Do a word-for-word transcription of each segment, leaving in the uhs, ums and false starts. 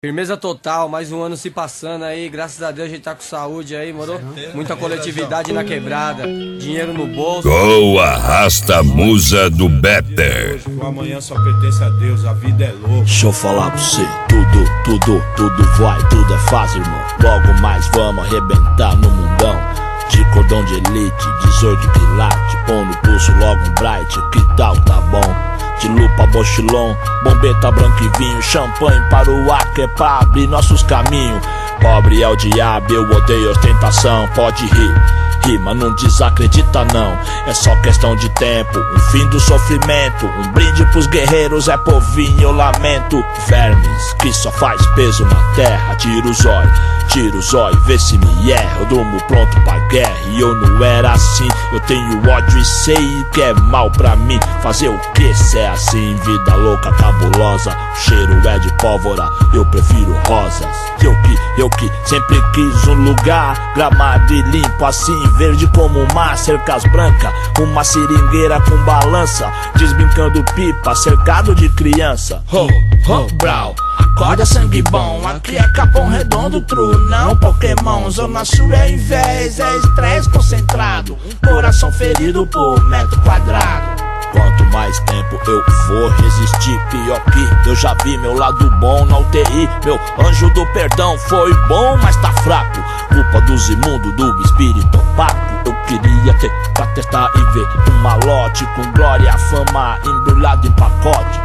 Firmeza total, mais um ano se passando aí, graças a Deus a gente tá com saúde aí, moro? Muita coletividade na quebrada, dinheiro no bolso. Boa, arrasta a musa do Better. O amanhã só pertence a Deus, a vida é louca. Deixa eu falar pra você, tudo, tudo, tudo vai, tudo é fácil, irmão. Logo mais vamos arrebentar no mundão. De cordão de elite, dezoito quilate, pão no pulso, logo um bright, que tal, tá bom? De lupa, bochilon, bombeta, branco e vinho, champanhe para o ar, que é pra abrir nossos caminhos. Pobre é o diabo, eu odeio ostentação, pode rir, rir, mas não desacredita não. É só questão de tempo, um fim do sofrimento, um brinde pros guerreiros, é povinho, eu lamento. Vermes, que só faz peso na terra, tira o zóio, tira o zóio, vê se me erra. Eu durmo pronto pra guerra e eu não era assim. Eu tenho ódio e sei que é mal pra mim. Fazer o que se é assim? Vida louca, cabulosa, o cheiro é de pólvora, eu prefiro rosas. Eu que, eu que sempre quis um lugar gramado e limpo assim, verde como o mar, cercas brancas, uma seringueira com balança, desbrincando pipa, cercado de criança. Ho, ho, brau, acorda sangue bom, aqui é Capão Redondo, true, não Pokémon. Zona Sul é invés, é estresse concentrado, coração ferido por metro quadrado. Quanto mais tempo eu vou resistir, pior que eu já vi meu lado bom na U T I. Meu anjo do perdão foi bom, mas tá fraco. Culpa dos imundos, do espírito opaco. Eu queria ter pra testar e ver um malote com glória, fama embrulhado em pacote.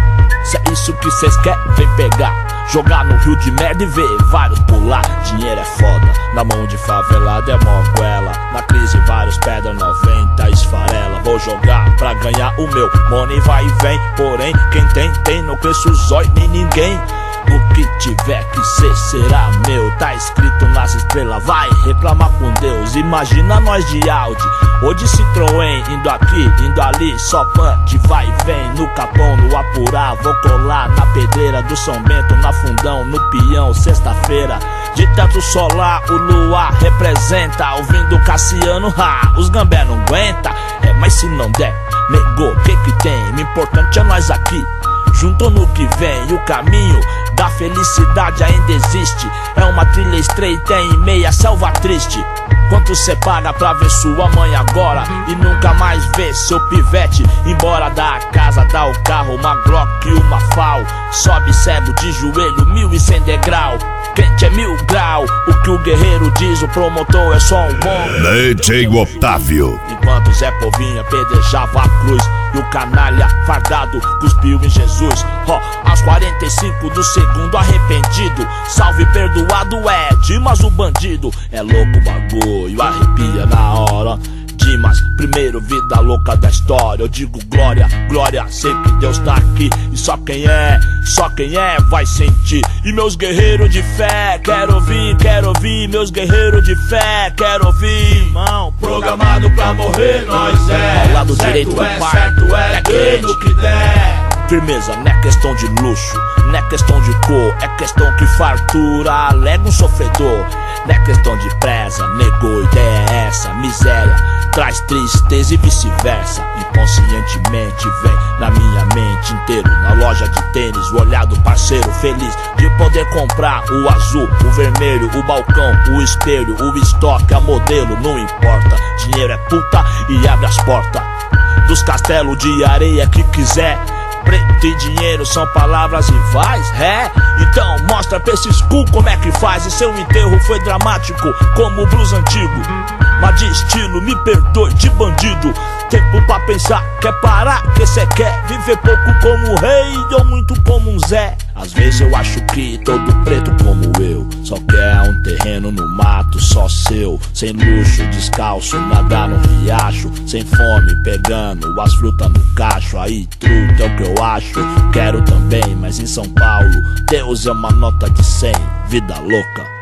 Se é isso que cês querem, vem pegar. Jogar no rio de merda e ver vários pular. Dinheiro é foda, na mão de favelado é moguela. Na crise vários pedra noventa esfarela. Vou jogar pra ganhar o meu money vai e vem. Porém, quem tem, tem, não cresce o zóio nem ninguém. O que tiver que ser será meu, tá escrito nas estrelas, vai reclamar com Deus. Imagina nós de Audi ou de Citroën, indo aqui, indo ali, só punch, vai e vem. No Capão, no Apurá, vou colar na pedreira do São Bento, na Fundão, no Peão, sexta-feira. De teto solar, o luar representa, ouvindo Cassiano, ha, os gambé não aguenta. É, mas se não der, negou, que que tem? O importante é nós aqui, junto no que vem. O caminho da felicidade ainda existe, é uma trilha estreita em meia selva triste. Quanto cê paga pra ver sua mãe agora e nunca mais ver seu pivete embora da casa, dá o carro, uma Glock e uma Fal. Sobe cego de joelho, mil e cem degrau. Quente é mil grau, o que o guerreiro diz, o promotor é só um bom. D J Otávio. Enquanto Zé Povinha pedejava a cruz e o canalha fardado cuspiu em Jesus. Ó, oh, aos quarenta e cinco do segundo arrependido, salve perdoado é Dimas o bandido. É louco o bagulho, arrepia na hora. Dimas, primeiro vida louca da história. Eu digo glória, glória, sei que Deus tá aqui. E só quem é, só quem é vai sentir. E meus guerreiros de fé, quero ouvir, quero ouvir. Meus guerreiros de fé, quero ouvir, irmão. Programado pra morrer, nós é. Ao lado direito do é, pai, certo é, é crente no que der. Firmeza, não é questão de luxo, não é questão de cor, é questão que fartura alega um sofredor. Não é questão de presa, negou, ideia é essa. Miséria traz tristeza e vice-versa. Inconscientemente vem na minha mente inteiro. Na loja de tênis, o olhar do parceiro feliz de poder comprar o azul, o vermelho, o balcão, o espelho, o estoque, a modelo, não importa. Dinheiro é puta e abre as portas dos castelos de areia que quiser. Preto e dinheiro são palavras rivais, é? Então mostra pra esses cu como é que faz. E seu enterro foi dramático como o blues antigo, mas de estilo, me perdoe, de bandido. Tempo pra pensar, quer parar, que cê quer viver pouco como um rei ou muito como um Zé. Às vezes eu acho que todo preto como eu só quer um terreno no mato só seu, sem luxo, descalço, nadar no riacho, sem fome, pegando as frutas no cacho. Aí truta é o que eu acho, quero também, mas em São Paulo Deus é uma nota de cem, vida louca.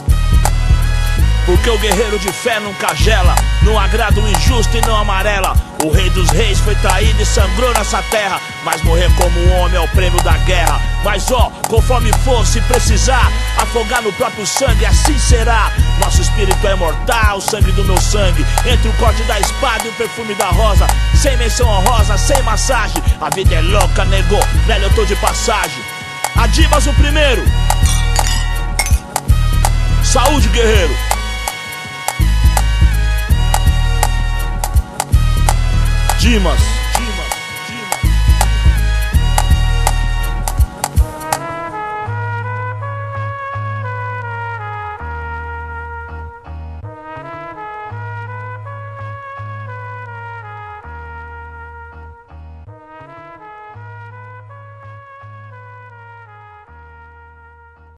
Porque o guerreiro de fé nunca gela, não agrada o injusto e não amarela. O rei dos reis foi traído e sangrou nessa terra, mas morrer como um homem é o prêmio da guerra. Mas ó, conforme for, se precisar afogar no próprio sangue, assim será. Nosso espírito é imortal, o sangue do meu sangue, entre o corte da espada e o perfume da rosa. Sem menção honrosa, sem massagem, a vida é louca, nego, velho, eu tô de passagem. Adimas o primeiro. Saúde, guerreiro. Dimas.